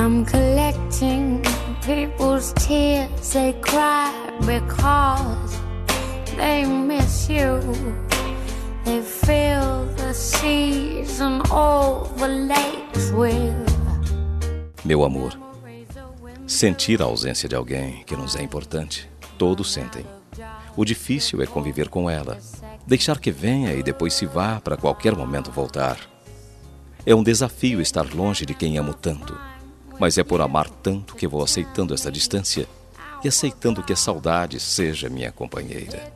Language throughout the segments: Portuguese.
I'm collecting people's tears. They cry because they miss you. They fill the seas and all the lakes with. Meu amor, sentir a ausência de alguém que nos é importante, todos sentem. O difícil é conviver com ela, deixar que venha e depois se vá para qualquer momento voltar. É um desafio estar longe de quem amo tanto, mas é por amar tanto que vou aceitando essa distância e aceitando que a saudade seja minha companheira.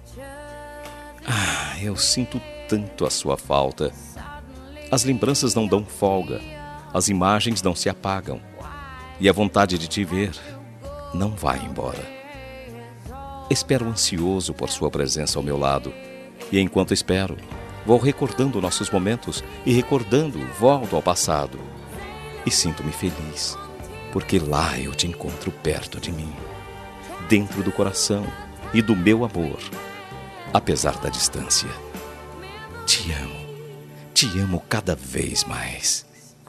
Eu sinto tanto a sua falta. As lembranças não dão folga, as imagens não se apagam e a vontade de te ver não vai embora. Espero ansioso por sua presença ao meu lado e enquanto espero, vou recordando nossos momentos e recordando, volto ao passado e sinto-me feliz, porque lá eu te encontro perto de mim, dentro do coração e do meu amor, apesar da distância. Te amo cada vez mais.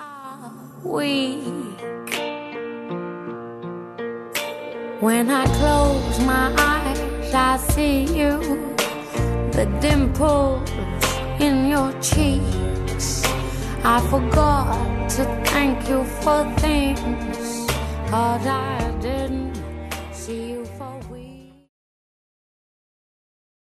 When I close my eyes, I see you, the dimples in your cheeks. I forgot to thank you for things, 'cause I didn't